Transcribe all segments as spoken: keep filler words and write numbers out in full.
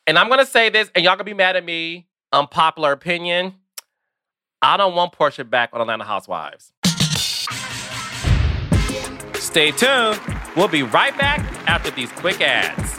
And I'm going to say this, and y'all going to be mad at me. Unpopular opinion. I don't want Portia back on Atlanta Housewives. Stay tuned. We'll be right back after these quick ads.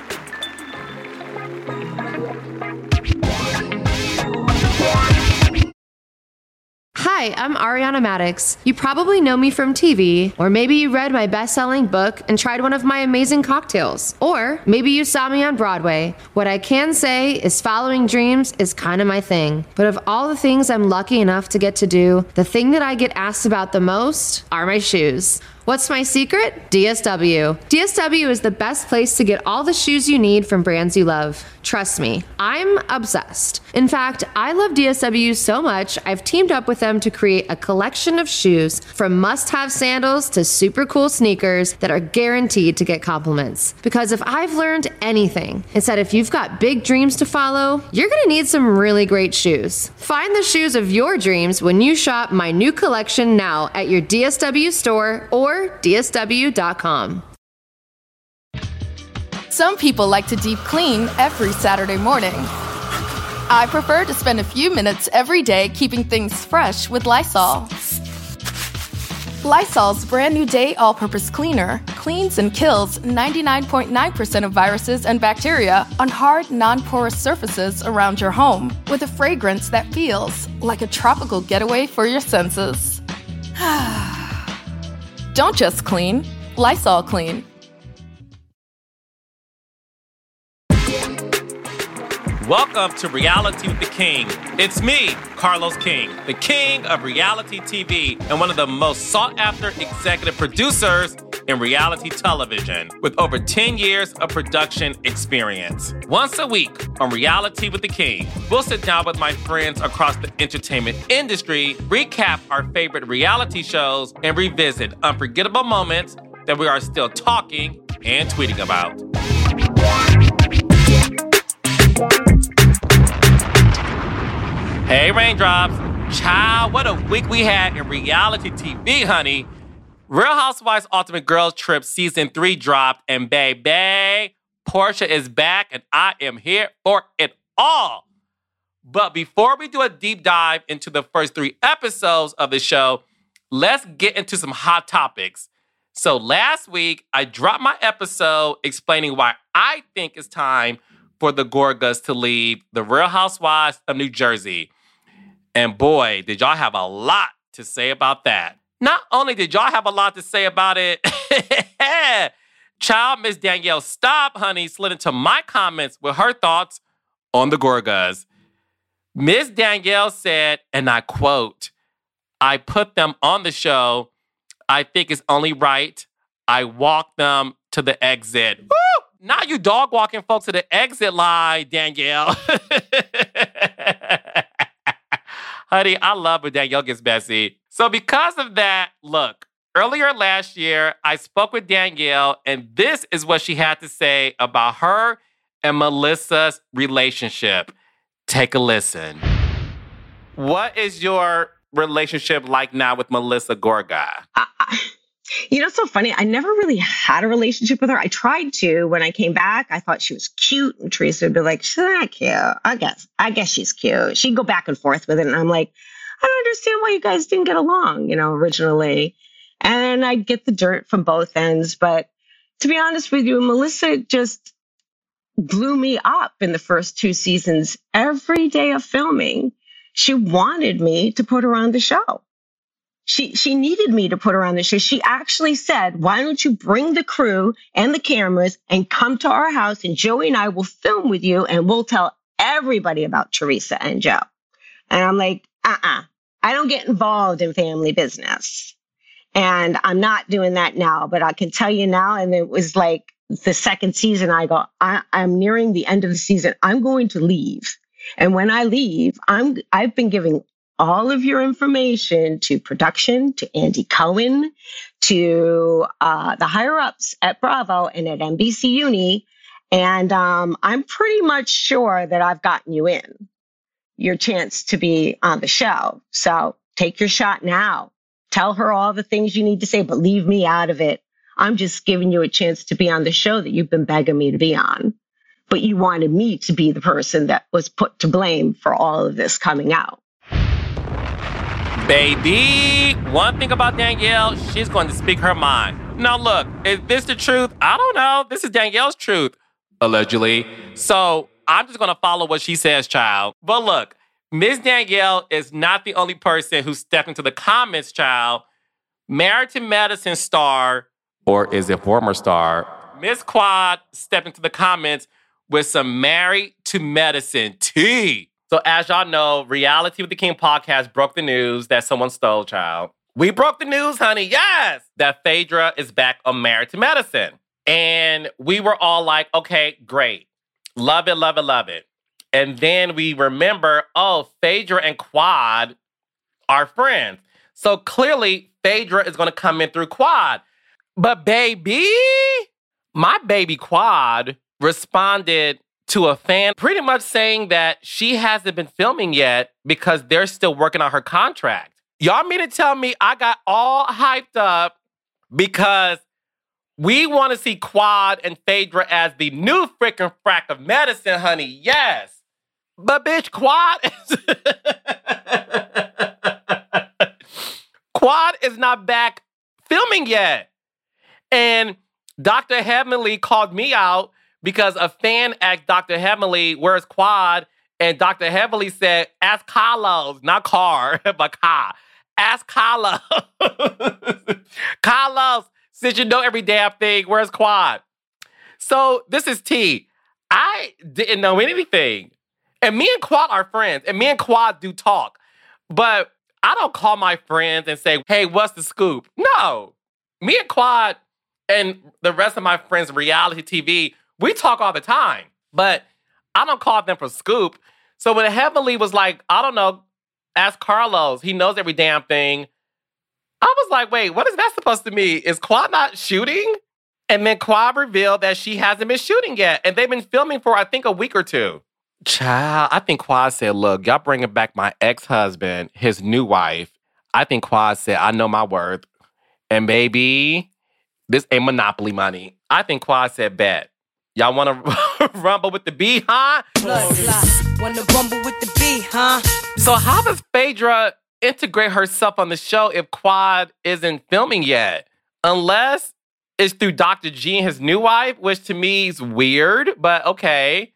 Hi, I'm Ariana Maddox. You probably know me from T V, or maybe you read my best-selling book and tried one of my amazing cocktails. Or maybe you saw me on Broadway. What I can say is following dreams is kind of my thing. But of all the things I'm lucky enough to get to do, the thing that I get asked about the most are my shoes. What's my secret? D S W. D S W is the best place to get all the shoes you need from brands you love. Trust me, I'm obsessed. In fact, I love D S W so much, I've teamed up with them to create a collection of shoes from must-have sandals to super cool sneakers that are guaranteed to get compliments. Because if I've learned anything, it's that if you've got big dreams to follow, you're gonna need some really great shoes. Find the shoes of your dreams when you shop my new collection now at your D S W store or D S W dot com. Some people like to deep clean every Saturday morning. I prefer to spend a few minutes every day keeping things fresh with Lysol. Lysol's brand new day all-purpose cleaner cleans and kills ninety-nine point nine percent of viruses and bacteria on hard, non-porous surfaces around your home with a fragrance that feels like a tropical getaway for your senses. Don't just clean, Lysol clean. Welcome to Reality with the King. It's me, Carlos King, the king of reality T V and one of the most sought-after executive producers in reality television with over ten years of production experience. Once a week on Reality with the King, we'll sit down with my friends across the entertainment industry, recap our favorite reality shows, and revisit unforgettable moments that we are still talking and tweeting about. Hey, Raindrops. Child, what a week we had in reality T V, honey. Real Housewives Ultimate Girls Trip Season three dropped, and baby, Portia is back, and I am here for it all. But before we do a deep dive into the first three episodes of the show, let's get into some hot topics. So last week, I dropped my episode explaining why I think it's time for the Gorgas to leave the Real Housewives of New Jersey. And boy, did y'all have a lot to say about that. Not only did y'all have a lot to say about it, child, Miss Danielle Staub, honey, slid into my comments with her thoughts on the Gorgas. Miss Danielle said, and I quote, "I put them on the show. I think it's only right. I walked them to the exit." Woo! Now you dog walking folks to the exit line, Danielle. Honey, I love when Danielle gets messy. So because of that, look, earlier last year, I spoke with Danielle, and this is what she had to say about her and Melissa's relationship. Take a listen. What is your relationship like now with Melissa Gorga? I, I, you know, it's so funny. I never really had a relationship with her. I tried to. When I came back, I thought she was cute. And Teresa would be like, she's not cute. I guess. I guess she's cute. She'd go back and forth with it. And I'm like, I don't understand why you guys didn't get along, you know, originally. And I'd get the dirt from both ends. But to be honest with you, Melissa just blew me up in the first two seasons. Every day of filming, she wanted me to put her on the show. She she needed me to put her on the show. She actually said, why don't you bring the crew and the cameras and come to our house, and Joey and I will film with you and we'll tell everybody about Teresa and Joe. And I'm like, uh-uh, I don't get involved in family business. And I'm not doing that now, but I can tell you now, and it was like the second season, I go, I, I'm nearing the end of the season. I'm going to leave. And when I leave, I'm I've been giving all of your information to production, to Andy Cohen, to uh, the higher-ups at Bravo and at N B C Uni. And um, I'm pretty much sure that I've gotten you in your chance to be on the show. So take your shot now. Tell her all the things you need to say, but leave me out of it. I'm just giving you a chance to be on the show that you've been begging me to be on but you wanted me to be the person that was put to blame for all of this coming out. Baby, one thing about Danielle, she's going to speak her mind. Now look, is this the truth? I don't know. This is Danielle's truth, allegedly. So I'm just going to follow what she says, child. But look, Miss Danielle is not the only person who stepped into the comments, child. Married to Medicine star, or is it former star, Miss Quad stepped into the comments with some Married to Medicine tea. So as y'all know, Reality with the King podcast broke the news that someone stole, child. We broke the news, honey, yes! That Phaedra is back on Married to Medicine. And we were all like, okay, great. Love it, love it, love it. And then we remember, oh, Phaedra and Quad are friends. So clearly, Phaedra is going to come in through Quad. But baby, my baby Quad responded to a fan pretty much saying that she hasn't been filming yet because they're still working on her contract. Y'all mean to tell me I got all hyped up because we want to see Quad and Phaedra as the new freaking frack of medicine, honey. Yes. But bitch, Quad is... Quad is not back filming yet. And Doctor Heavenly called me out because a fan asked Doctor Heavenly, where's Quad? And Doctor Heavenly said, ask Carlos, not Car, but Car. Ask Carlos. Carlos, since you know every damn thing, where's Quad? So this is T. I didn't know anything. And me and Quad are friends. And me and Quad do talk. But I don't call my friends and say, hey, what's the scoop? No. Me and Quad and the rest of my friends, Reality T V, we talk all the time. But I don't call them for scoop. So when Heavenly was like, I don't know, ask Carlos. He knows every damn thing. I was like, wait, what is that supposed to mean? Is Quad not shooting? And then Quad revealed that she hasn't been shooting yet. And they've been filming for, I think, a week or two. Child, I think Quad said, look, y'all bringing back my ex-husband, his new wife. I think Quad said, I know my worth. And baby, this ain't Monopoly money. I think Quad said, bet. Y'all want to rumble with the bee, huh? Want to rumble with the bee, huh? So how does Phaedra integrate herself on the show if Quad isn't filming yet? Unless it's through Doctor G and his new wife, which to me is weird, but okay.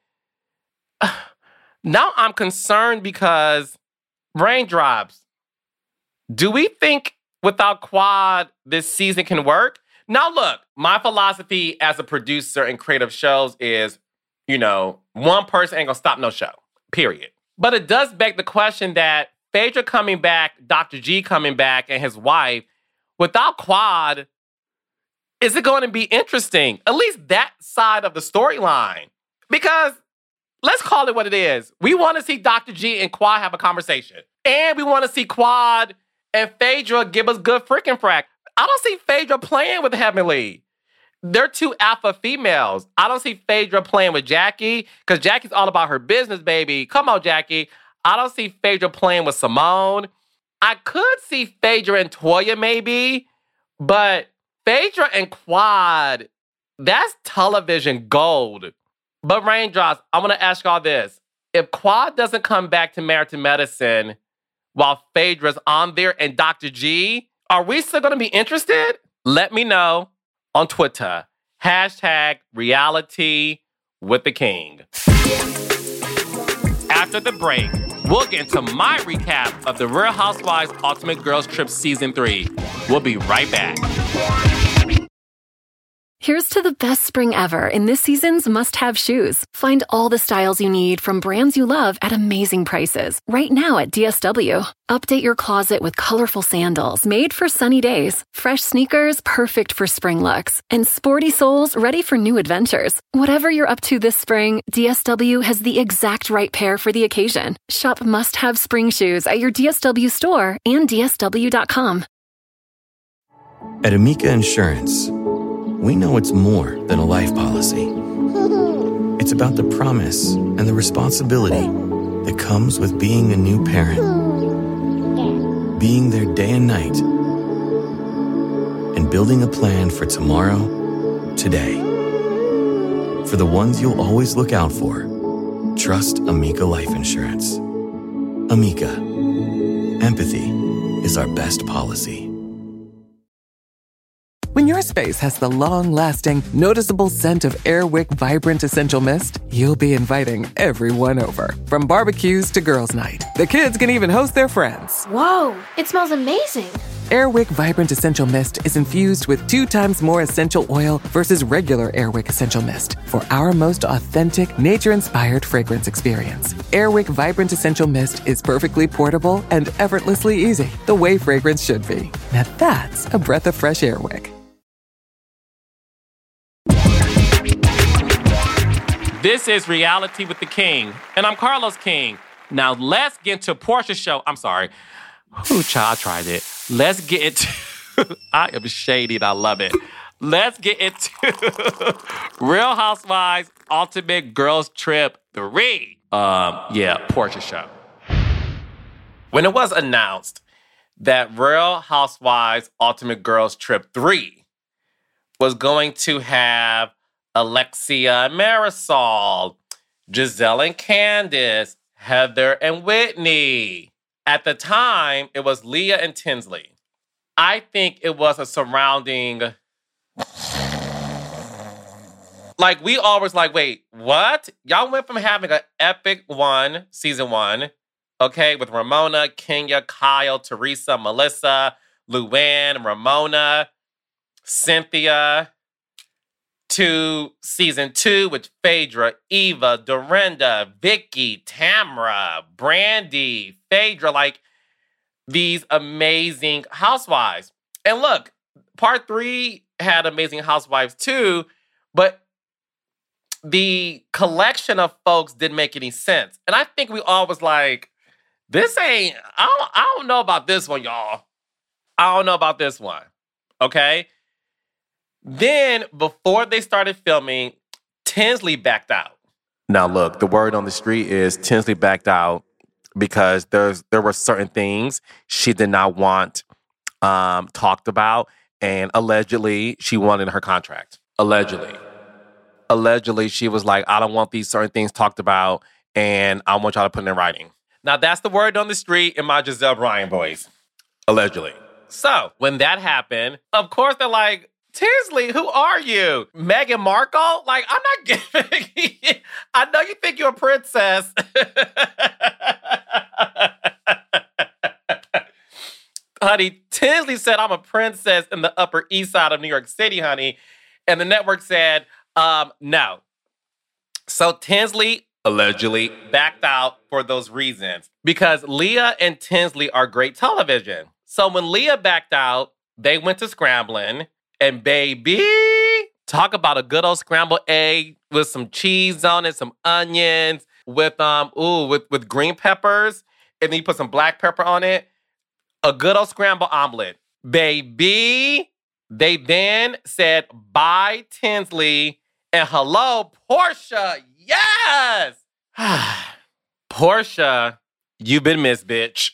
Now I'm concerned because raindrops. Do we think without Quad this season can work? Now look, my philosophy as a producer in creative shows is, you know, one person ain't gonna stop no show, period. But it does beg the question that Phaedra coming back, Doctor G coming back, and his wife, without Quad, is it going to be interesting? At least that side of the storyline. Because let's call it what it is. We want to see Doctor G and Quad have a conversation. And we want to see Quad and Phaedra give us good freaking frack. I don't see Phaedra playing with Heavenly. They're two alpha females. I don't see Phaedra playing with Jackie because Jackie's all about her business, baby. Come on, Jackie. I don't see Phaedra playing with Simone. I could see Phaedra and Toya maybe, but Phaedra and Quad, that's television gold. But Raindrops, I want to ask y'all this. If Quad doesn't come back to Married to Medicine while Phaedra's on there and Doctor G, are we still going to be interested? Let me know on Twitter. Hashtag Reality with the King. After the break, we'll get into my recap of the Real Housewives Ultimate Girls Trip Season three. We'll be right back. Here's to the best spring ever in this season's must-have shoes. Find all the styles you need from brands you love at amazing prices right now at D S W. Update your closet with colorful sandals made for sunny days, fresh sneakers perfect for spring looks, and sporty soles ready for new adventures. Whatever you're up to this spring, D S W has the exact right pair for the occasion. Shop must-have spring shoes at your D S W store and D S W dot com. At Amica Insurance, we know it's more than a life policy. It's about the promise and the responsibility that comes with being a new parent. Being there day and night. And building a plan for tomorrow, today. for the ones you'll always look out for, trust Amica Life Insurance. Amica. Empathy is our best policy. When your space has the long-lasting, noticeable scent of Air Wick Vibrant Essential Mist, you'll be inviting everyone over. From barbecues to girls' night, the kids can even host their friends. Whoa, it smells amazing. Air Wick Vibrant Essential Mist is infused with two times more essential oil versus regular Air Wick Essential Mist for our most authentic, nature-inspired fragrance experience. Air Wick Vibrant Essential Mist is perfectly portable and effortlessly easy, the way fragrance should be. Now that's a breath of fresh Air Wick. This is Reality with the King, and I'm Carlos King. Now let's get into Porsha's show. I'm sorry. Ooh, child, I tried it. Let's get into... I am shady and I love it. Let's get into Real Housewives Ultimate Girls Trip three. Um, yeah, Porsha's show. When it was announced that Real Housewives Ultimate Girls Trip three was going to have Alexia and Marisol, Giselle and Candace, Heather and Whitney. At the time, it was Leah and Tinsley. I think it was a surrounding... Like, we always like, wait, what? Y'all went from having an epic one, season one, okay, with Ramona, Kenya, Kyle, Teresa, Melissa, Luann, Ramona, Cynthia... to season two with Phaedra, Eva, Dorinda, Vicky, Tamra, Brandy, Phaedra, like these amazing housewives. And look, part three had amazing housewives too, but the collection of folks didn't make any sense. And I think we all was like, this ain't, I don't, I don't know about this one, y'all. I don't know about this one, okay? Then, before they started filming, Tinsley backed out. Now, look, the word on the street is Tinsley backed out because there's there were certain things she did not want um, talked about, and allegedly, she wanted her contract. Allegedly. Allegedly, she was like, I don't want these certain things talked about, and I want y'all to put it in writing. Now, that's the word on the street in my Giselle Bryan voice. Allegedly. So, when that happened, of course, they're like, Tinsley, who are you? Meghan Markle? Like, I'm not giving... I know you think you're a princess. Honey, Tinsley said I'm a princess in the Upper East Side of New York City, honey. And the network said, um, no. So Tinsley allegedly backed out for those reasons because Leah and Tinsley are great television. So when Leah backed out, they went to scrambling. And baby, talk about a good old scrambled egg with some cheese on it, some onions, with um, ooh, with, with green peppers, and then you put some black pepper on it. A good old scrambled omelet. Baby, they then said bye, Tinsley, and hello, Porsha. Yes! Porsha, you've been missed, bitch.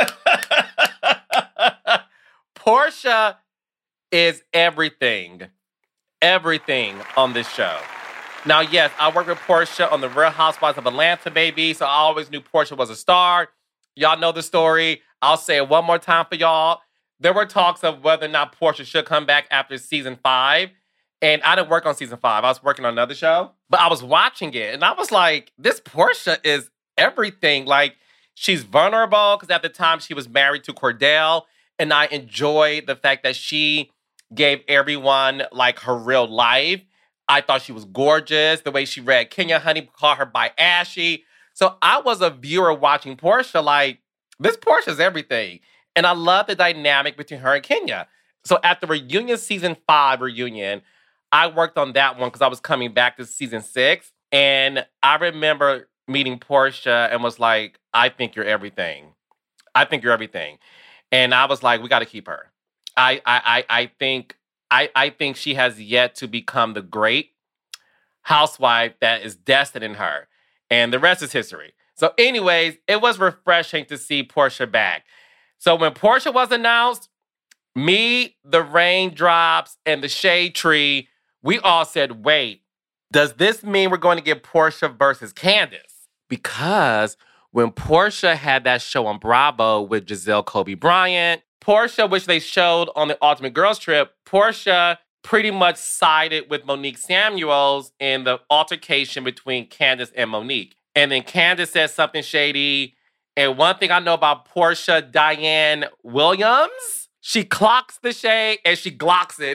Porsha is everything, everything on this show. Now, yes, I work with Porsha on the Real Housewives of Atlanta, baby, so I always knew Porsha was a star. Y'all know the story. I'll say it one more time for y'all. There were talks of whether or not Porsha should come back after season five, and I didn't work on season five. I was working on another show, but I was watching it, and I was like, this Porsha is everything. Like, she's vulnerable, because at the time she was married to Cordell, and I enjoyed the fact that she gave everyone, like, her real life. I thought she was gorgeous. The way she read Kenya, honey, called her by Ashy. So I was a viewer watching Porsha, like, this Porsha's everything. And I love the dynamic between her and Kenya. So at the reunion, season five reunion, I worked on that one because I was coming back to season six. And I remember meeting Porsha and was like, I think you're everything. I think you're everything. And I was like, we got to keep her. I, I, I, I think I, I think she has yet to become the great housewife that is destined in her. And the rest is history. So anyways, it was refreshing to see Porsha back. So when Porsha was announced, me, the Raindrops, and the Shade Tree, we all said, wait, Does this mean we're going to get Porsha versus Candace? Because when Porsha had that show on Bravo with Giselle Kobe Bryant, Porsha, which they showed on the Ultimate Girls Trip, Porsha pretty much sided with Monique Samuels in the altercation between Candace and Monique. And then Candace said something shady. And one thing I know about Porsha Diane Williams, she clocks the shade and she glocks it.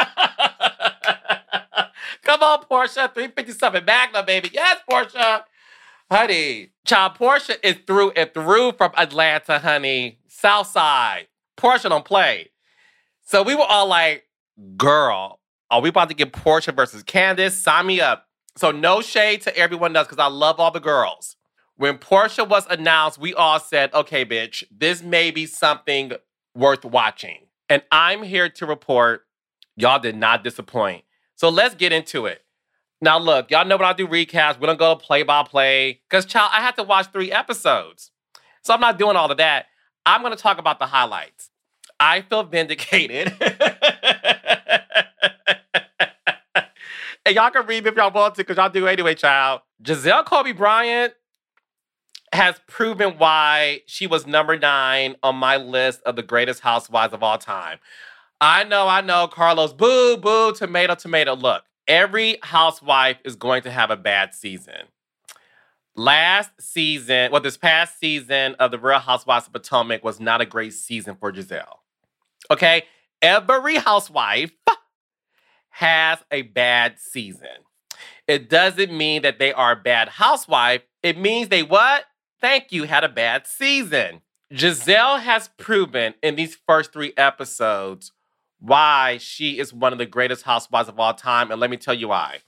Come on, Porsha, three fifty-seven Magna, baby. Yes, Porsha. Honey, child, Porsha is through and through from Atlanta, honey. Southside. Porsha don't play. So we were all like, girl, are we about to get Porsha versus Candace? Sign me up. So no shade to everyone else because I love all the girls. When Porsha was announced, we all said, okay, bitch, this may be something worth watching. And I'm here to report y'all did not disappoint. So let's get into it. Now, look, y'all know when I do recaps, we don't go play-by-play. Because, child, I had to watch three episodes. So I'm not doing all of that. I'm going to talk about the highlights. I feel vindicated. And y'all can read me if y'all want to, because y'all do anyway, child. Giselle Kobe Bryant has proven why she was number nine on my list of the greatest housewives of all time. I know, I know, Carlos, boo, boo, tomato, tomato. Look, every housewife is going to have a bad season. Last season, well, this past season of The Real Housewives of Potomac was not a great season for Giselle. Okay? Every housewife has a bad season. It doesn't mean that they are a bad housewife. It means they what? Thank you, had a bad season. Giselle has proven in these first three episodes why she is one of the greatest housewives of all time. And let me tell you why.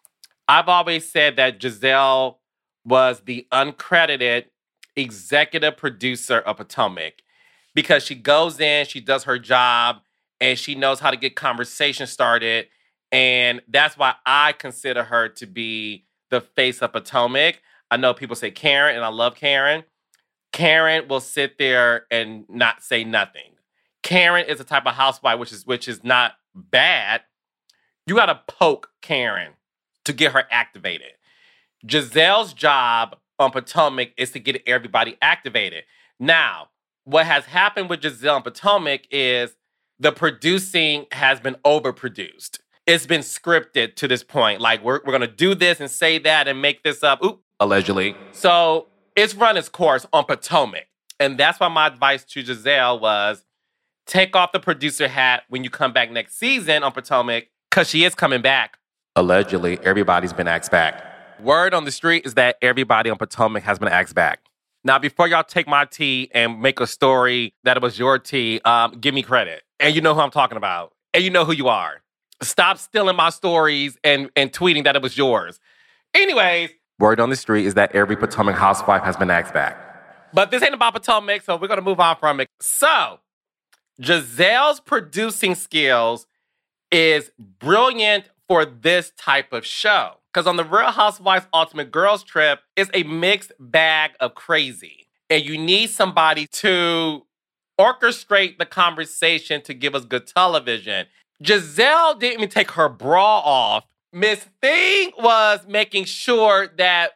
I've always said that Giselle was the uncredited executive producer of Potomac because she goes in, she does her job, and she knows how to get conversation started. And that's why I consider her to be the face of Potomac. I know people say Karen, and I love Karen. Karen will sit there and not say nothing. Karen is a type of housewife, which is which is not bad. You got to poke Karen to get her activated. Giselle's job on Potomac is to get everybody activated. Now, what has happened with Giselle on Potomac is the producing has been overproduced. It's been scripted to this point. Like, we're, we're going to do this and say that and make this up. Oop, allegedly. So it's run its course on Potomac. And that's why my advice to Giselle was take off the producer hat when you come back next season on Potomac, because she is coming back. Allegedly, everybody's been asked back. Word on the street is that everybody on Potomac has been asked back. Now, before y'all take my tea and make a story that it was your tea, um, give me credit. And you know who I'm talking about. And you know who you are. Stop stealing my stories and, and tweeting that it was yours. Anyways, word on the street is that every Potomac housewife has been asked back. But this ain't about Potomac, so we're going to move on from it. So, Giselle's producing skills is brilliant for this type of show. Because on the Real Housewives Ultimate Girls Trip, it's a mixed bag of crazy. And you need somebody to orchestrate the conversation to give us good television. Giselle didn't even take her bra off. Miss Thing was making sure that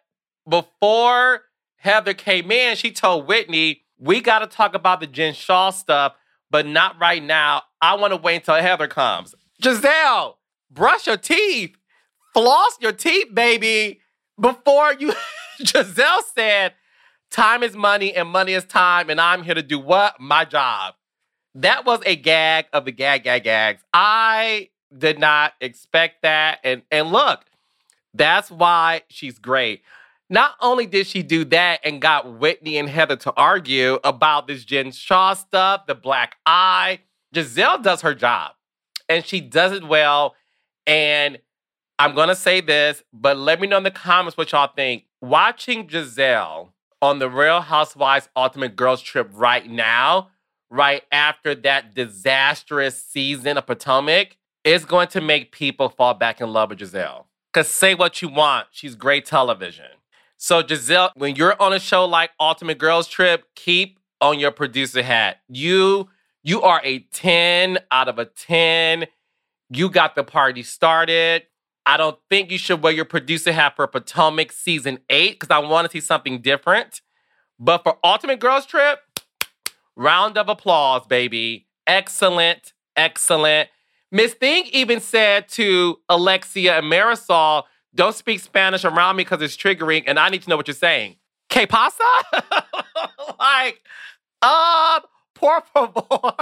before Heather came in, she told Whitney, we got to talk about the Jen Shah stuff, but not right now. I want to wait until Heather comes. Giselle, brush your teeth. Floss your teeth, baby. Before you, Giselle said, time is money and money is time, and I'm here to do what? My job. That was a gag of the gag, gag, gags. I did not expect that. And, and look, that's why she's great. Not only did she do that and got Whitney and Heather to argue about this Jen Shah stuff, the black eye, Giselle does her job. And she does it well. And I'm going to say this, but let me know in the comments what y'all think. Watching Giselle on the Real Housewives Ultimate Girls Trip right now, right after that disastrous season of Potomac, is going to make people fall back in love with Giselle. Because say what you want, she's great television. So Giselle, when you're on a show like Ultimate Girls Trip, keep on your producer hat. You, you are a ten out of a ten. You got the party started. I don't think you should wear your producer hat for Potomac season eight because I want to see something different. But for Ultimate Girls Trip, round of applause, baby. Excellent, excellent. Miss Thing even said to Alexia and Marisol, don't speak Spanish around me because it's triggering and I need to know what you're saying. ¿Qué pasa? Like, um, por favor.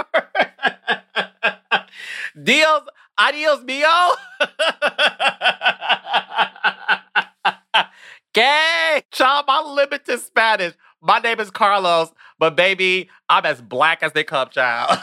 Dios, adios mío. Gay. Child, my limited Spanish. My name is Carlos, but baby, I'm as black as they come, child.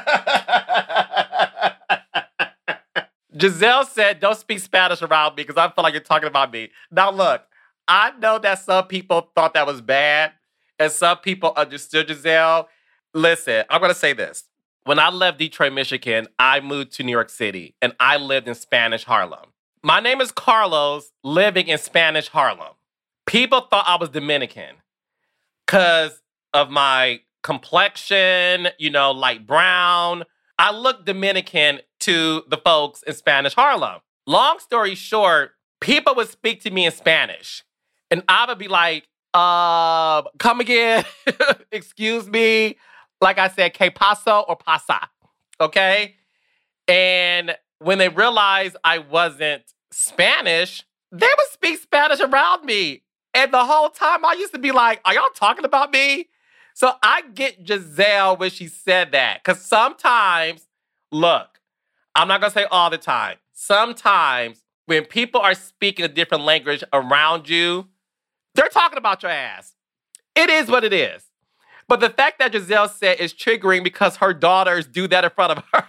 Giselle said, don't speak Spanish around me because I feel like you're talking about me. Now look, I know that some people thought that was bad and some people understood Giselle. Listen, I'm going to say this. When I left Detroit, Michigan, I moved to New York City and I lived in Spanish Harlem. My name is Carlos, living in Spanish Harlem. People thought I was Dominican because of my complexion, you know, light brown. I look Dominican to the folks in Spanish Harlem. Long story short, people would speak to me in Spanish. And I would be like, uh, come again, excuse me. Like I said, que paso or pasa, okay? And when they realized I wasn't Spanish, they would speak Spanish around me. And the whole time I used to be like, are y'all talking about me? So I get Giselle when she said that. Because sometimes, look, I'm not going to say all the time. Sometimes when people are speaking a different language around you, they're talking about your ass. It is what it is. But the fact that Giselle said is triggering because her daughters do that in front of her.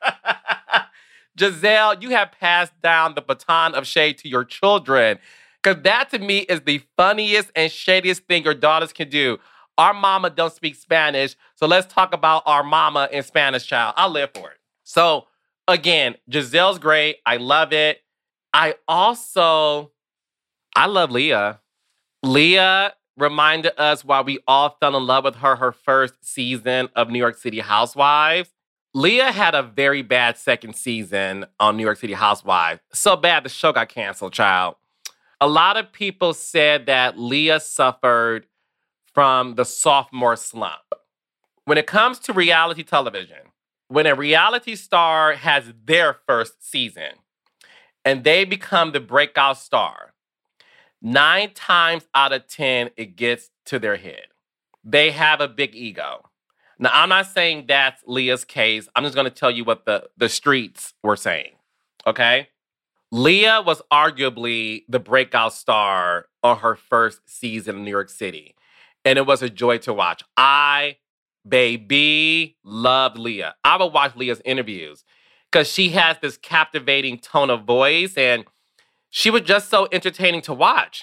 Giselle, you have passed down the baton of shade to your children. Because that to me is the funniest and shadiest thing your daughters can do. Our mama don't speak Spanish, so let's talk about our mama in Spanish, child. I live for it. So again, Giselle's great. I love it. I also, I love Leah. Leah reminded us why we all fell in love with her her first season of New York City Housewives. Leah had a very bad second season on New York City Housewives. So bad the show got canceled, child. A lot of people said that Leah suffered from the sophomore slump. When it comes to reality television, when a reality star has their first season and they become the breakout star, nine times out of ten, it gets to their head. They have a big ego. Now, I'm not saying that's Leah's case. I'm just going to tell you what the, the streets were saying, okay? Leah was arguably the breakout star on her first season in New York City. And it was a joy to watch. I, baby, loved Leah. I would watch Leah's interviews because she has this captivating tone of voice and she was just so entertaining to watch.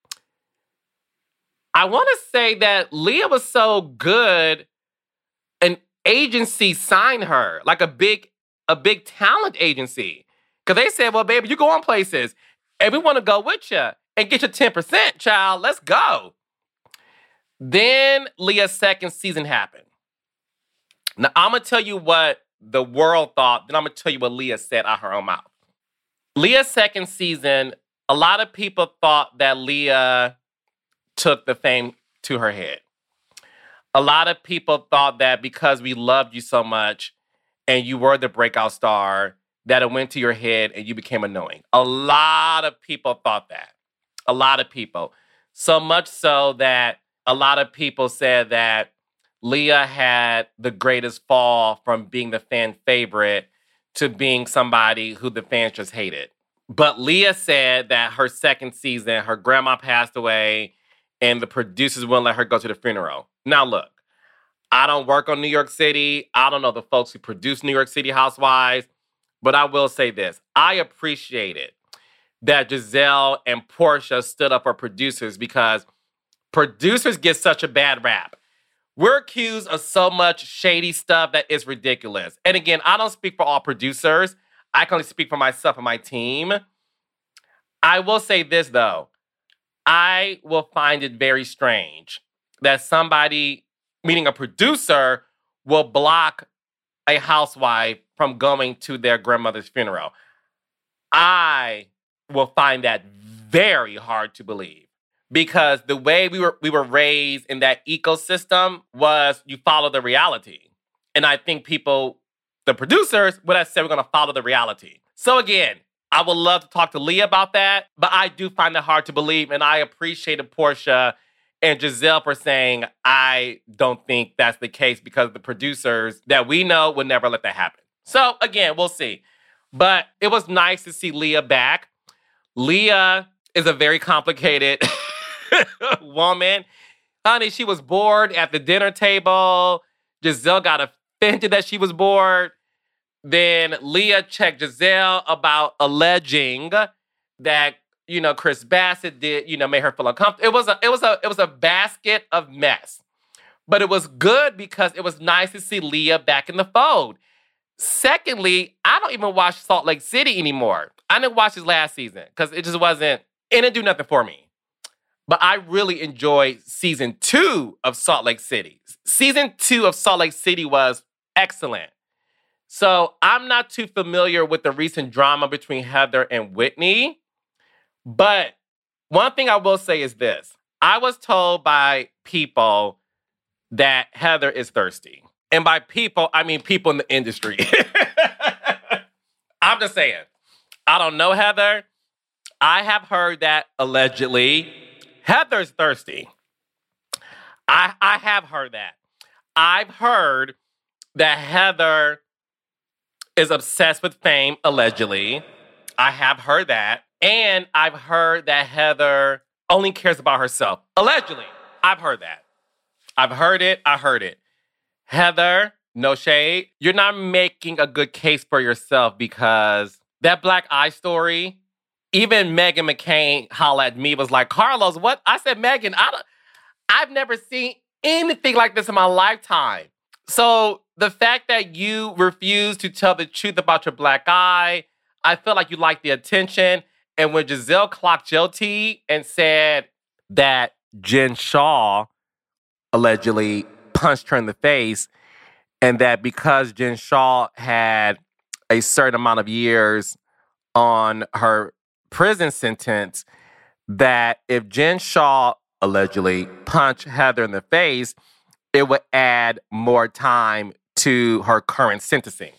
I want to say that Leah was so good, an agency signed her, like a big, a big talent agency. Because they said, well, baby, you go on places and we want to go with you and get your ten percent, child. Let's go. Then Leah's second season happened. Now, I'm going to tell you what the world thought. Then I'm going to tell you what Leah said out her own mouth. Leah's second season, a lot of people thought that Leah took the fame to her head. A lot of people thought that because we loved you so much and you were the breakout star, that it went to your head and you became annoying. A lot of people thought that. A lot of people. So much so that a lot of people said that Leah had the greatest fall from being the fan favorite to being somebody who the fans just hated. But Leah said that her second season, her grandma passed away and the producers wouldn't let her go to the funeral. Now look, I don't work on New York City. I don't know the folks who produce New York City Housewives. But I will say this. I appreciated that Giselle and Portia stood up for producers because producers get such a bad rap. We're accused of so much shady stuff that is ridiculous. And again, I don't speak for all producers. I can only speak for myself and my team. I will say this, though. I will find it very strange that somebody, meaning a producer, will block a housewife from going to their grandmother's funeral. I will find that very hard to believe. Because the way we were we were raised in that ecosystem was you follow the reality. And I think people, the producers, would have said we're going to follow the reality. So again, I would love to talk to Leah about that, but I do find it hard to believe. And I appreciated Porsha and Giselle for saying, I don't think that's the case because the producers that we know would never let that happen. So again, we'll see. But it was nice to see Leah back. Leah is a very complicated woman. Honey, she was bored at the dinner table. Giselle got offended that she was bored. Then Leah checked Giselle about alleging that, you know, Chris Bassett did, you know, made her feel uncomfortable. It was a, it was a, it was a basket of mess. But it was good because it was nice to see Leah back in the fold. Secondly, I don't even watch Salt Lake City anymore. I didn't watch this last season because it just wasn't, it didn't do nothing for me. But I really enjoyed season two of Salt Lake City. Season two of Salt Lake City was excellent. So I'm not too familiar with the recent drama between Heather and Whitney. But one thing I will say is this. I was told by people that Heather is thirsty. And by people, I mean people in the industry. I'm just saying. I don't know Heather. I have heard that allegedly Heather's thirsty. I, I have heard that. I've heard that Heather is obsessed with fame, allegedly. I have heard that. And I've heard that Heather only cares about herself. Allegedly. I've heard that. I've heard it. I heard it. Heather, no shade. You're not making a good case for yourself because that Black Eye story, even Meghan McCain hollered at me, was like, Carlos, what? I said, Meghan, I don't, I've never seen anything like this in my lifetime. So the fact that you refuse to tell the truth about your black eye, I feel like you like the attention. And when Giselle clocked guilty and said that Jen Shah allegedly punched her in the face, and that because Jen Shah had a certain amount of years on her prison sentence, that if Jen Shah allegedly punched Heather in the face, it would add more time to her current sentencing.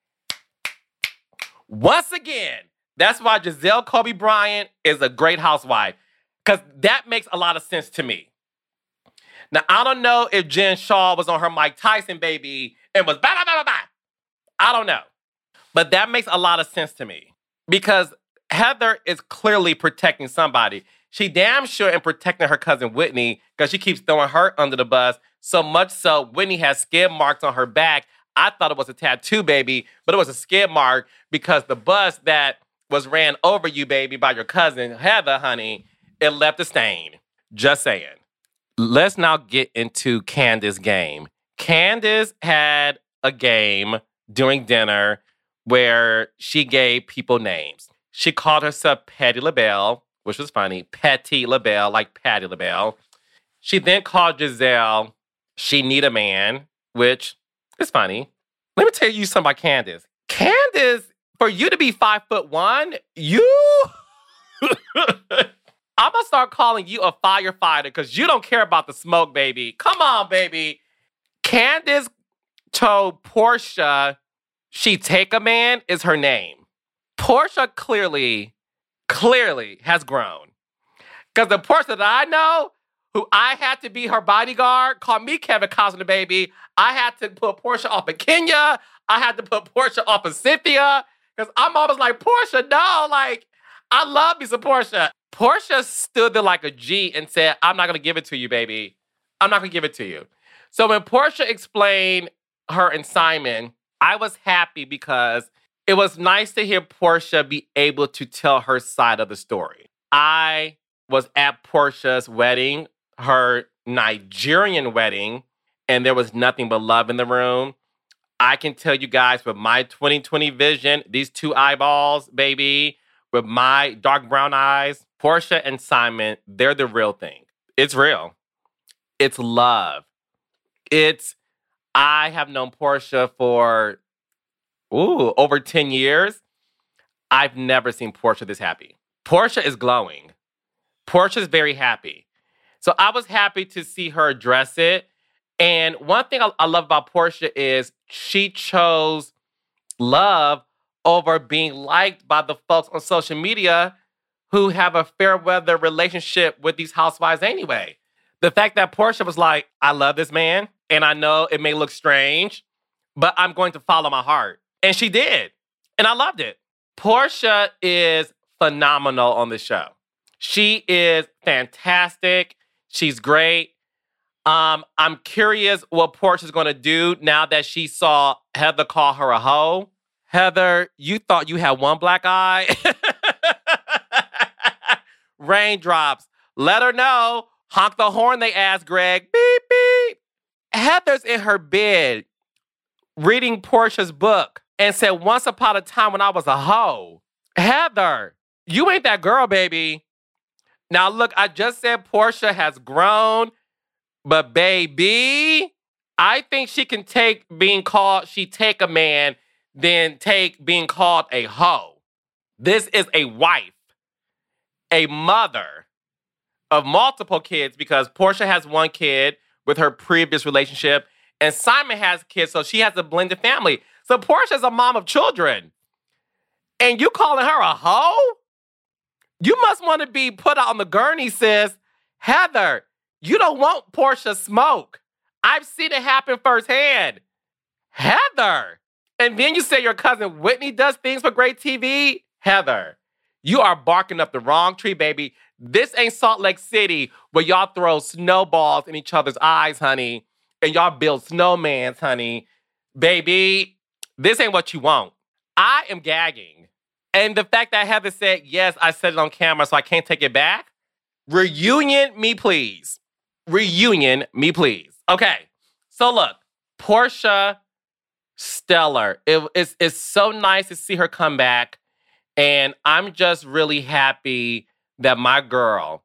Once again, that's why Giselle Kobe Bryant is a great housewife, because that makes a lot of sense to me. Now, I don't know if Jen Shah was on her Mike Tyson baby and was bah, bah, bah, bah, bah. I don't know. But that makes a lot of sense to me because Heather is clearly protecting somebody. She damn sure in protecting her cousin Whitney because she keeps throwing her under the bus. So much so, Whitney has skid marks on her back. I thought it was a tattoo, baby, but it was a skid mark because the bus that was ran over you, baby, by your cousin Heather, honey, it left a stain. Just saying. Let's now get into Candace's game. Candace had a game during dinner where she gave people names. She called herself Patti LaBelle, which was funny. Patti LaBelle, like Patti LaBelle. She then called Giselle She Need a Man, which is funny. Let me tell you something about Candace. Candace, for you to be five foot one, you... I'm going to start calling you a firefighter because you don't care about the smoke, baby. Come on, baby. Candace told Porsha She Take a Man is her name. Porsha clearly, clearly has grown. Because the Porsha that I know, who I had to be her bodyguard, called me Kevin Costner, baby. I had to put Porsha off of Kenya. I had to put Porsha off of Cynthia. Because I'm always like, Porsha, no, like, I love me some Porsha. Porsha stood there like a G and said, I'm not going to give it to you, baby. I'm not going to give it to you. So when Porsha explained her and Simon, I was happy because it was nice to hear Porsha be able to tell her side of the story. I was at Porsha's wedding, her Nigerian wedding, and there was nothing but love in the room. I can tell you guys with my twenty twenty vision, these two eyeballs, baby, with my dark brown eyes, Porsha and Simon, they're the real thing. It's real. It's love. It's, I have known Porsha for, ooh, over ten years. I've never seen Porsha this happy. Porsha is glowing. Porsha's very happy. So I was happy to see her address it. And one thing I, I love about Porsha is she chose love over being liked by the folks on social media who have a fair weather relationship with these housewives anyway. The fact that Porsha was like, I love this man, and I know it may look strange, but I'm going to follow my heart. And she did. And I loved it. Porsha is phenomenal on the show. She is fantastic. She's great. Um, I'm curious what Porsha's going to do now that she saw Heather call her a hoe. Heather, you thought you had one black eye? Raindrops. Let her know. Honk the horn, they asked Greg. Beep, beep. Heather's in her bed reading Porsha's book and said, once upon a time when I was a hoe. Heather, you ain't that girl, baby. Now, look, I just said Porsha has grown, but baby, I think she can take being called, she take a man, then take being called a hoe. This is a wife, a mother of multiple kids, because Porsha has one kid with her previous relationship, and Simon has kids, so she has a blended family. So Porsha's a mom of children. And you calling her a hoe? You must want to be put out on the gurney, sis. Heather, you don't want Porsha smoke. I've seen it happen firsthand. Heather. And then you say your cousin Whitney does things for great T V? Heather, you are barking up the wrong tree, baby. This ain't Salt Lake City where y'all throw snowballs in each other's eyes, honey, and y'all build snowmans, honey. Baby, this ain't what you want. I am gagging. And the fact that Heather said, yes, I said it on camera, so I can't take it back. Reunion me, please. Reunion me, please. Okay, so look, Porsha, stellar. It, it's, it's so nice to see her come back. And I'm just really happy that my girl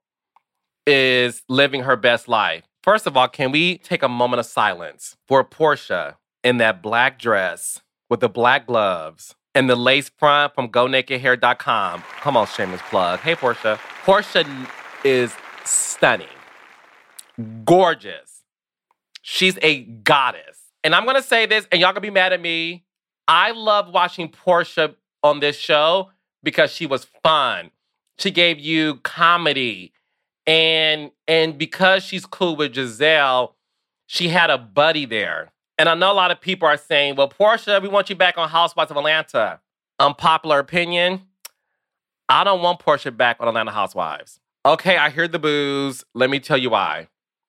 is living her best life. First of all, can we take a moment of silence for Porsha in that black dress with the black gloves and the lace front from go naked hair dot com. Come on, shameless plug. Hey, Porsha. Porsha is stunning. Gorgeous. She's a goddess. And I'm going to say this, and y'all going to be mad at me. I love watching Porsha on this show because she was fun. She gave you comedy. And, and because she's cool with Giselle, she had a buddy there. And I know a lot of people are saying, well, Porsha, we want you back on Housewives of Atlanta. Unpopular opinion, I don't want Porsha back on Atlanta Housewives. Okay, I hear the boos. Let me tell you why.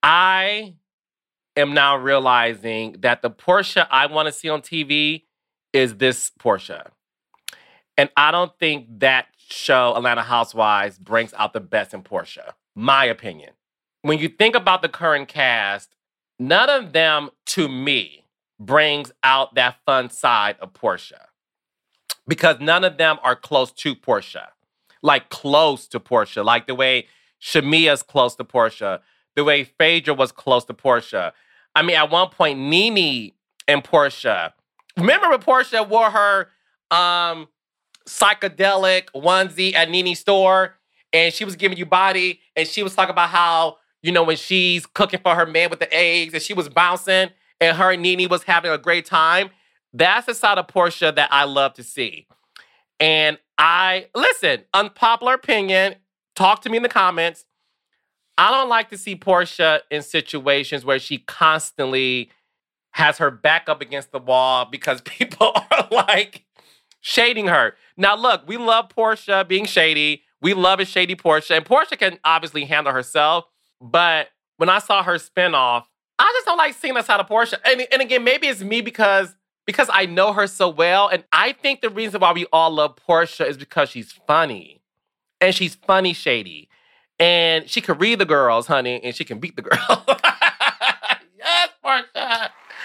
I am now realizing that the Porsha I want to see on T V is this Porsha. And I don't think that show, Atlanta Housewives, brings out the best in Porsha. My opinion. When you think about the current cast, none of them, to me, brings out that fun side of Porsha. Because none of them are close to Porsha. Like, close to Porsha. Like the way Shamia's close to Porsha. The way Phaedra was close to Porsha. I mean, at one point, Nene and Porsha. Remember when Porsha wore her um, psychedelic onesie at Nene's store? And she was giving you body. And she was talking about how, you know, when she's cooking for her man with the eggs and she was bouncing and her and Nene was having a great time. That's the side of Porsha that I love to see. And I, listen, unpopular opinion, talk to me in the comments. I don't like to see Porsha in situations where she constantly has her back up against the wall because people are like shading her. Now, look, we love Porsha being shady. We love a shady Porsha. And Porsha can obviously handle herself. But when I saw her spinoff, I just don't like seeing that side of Porsha. And, and again, maybe it's me because, because I know her so well. And I think the reason why we all love Porsha is because she's funny. And she's funny shady. And she can read the girls, honey, and she can beat the girls. Yes, Porsha.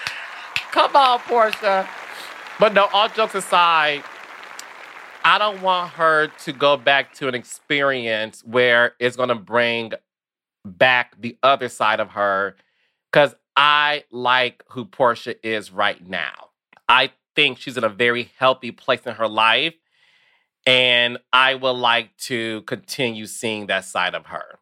Come on, Porsha. But no, all jokes aside, I don't want her to go back to an experience where it's going to bring back the other side of her, because I like who Porsha is right now. I think she's in a very healthy place in her life. And I would like to continue seeing that side of her.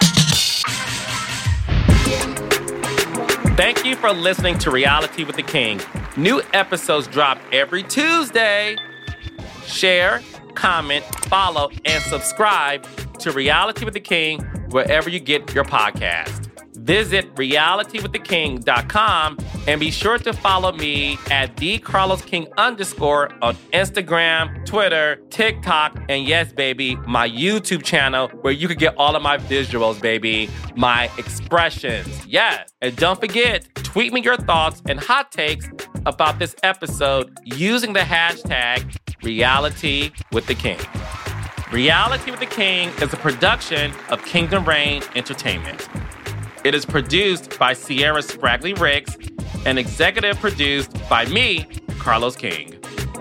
Thank you for listening to Reality with the King. New episodes drop every Tuesday. Share, comment, follow, and subscribe to Reality with the King wherever you get your podcast. Visit reality with the king dot com and be sure to follow me at the Carlos King underscore on Instagram, Twitter, TikTok, and yes, baby, my YouTube channel where you can get all of my visuals, baby, my expressions. Yes. And don't forget, tweet me your thoughts and hot takes about this episode using the hashtag Reality with the King. Reality with the King is a production of Kingdom Reign Entertainment. It is produced by Sierra Spragley Ricks and executive produced by me, Carlos King.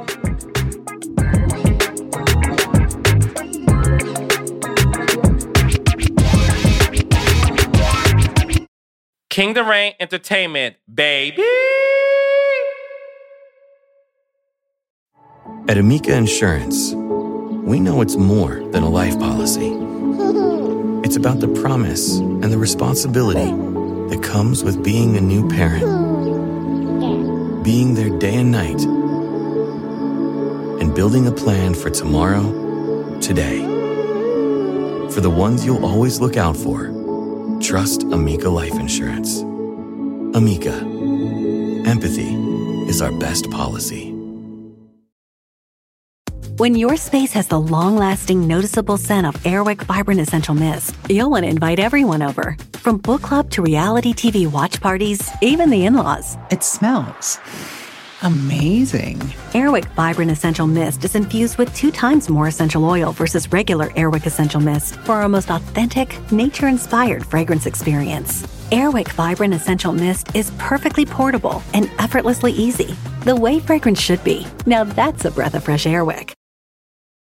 Kingdom Reign Entertainment, baby! At Amica Insurance, we know it's more than a life policy. It's about the promise and the responsibility that comes with being a new parent. Being there day and night. And building a plan for tomorrow, today. For the ones you'll always look out for, trust Amica Life Insurance. Amica. Empathy is our best policy. When your space has the long-lasting, noticeable scent of Airwick Vibrant Essential Mist, you'll want to invite everyone over. From book club to reality T V watch parties, even the in-laws. It smells amazing. Airwick Vibrant Essential Mist is infused with two times more essential oil versus regular Airwick Essential Mist for our most authentic, nature-inspired fragrance experience. Airwick Vibrant Essential Mist is perfectly portable and effortlessly easy. The way fragrance should be. Now that's a breath of fresh Airwick.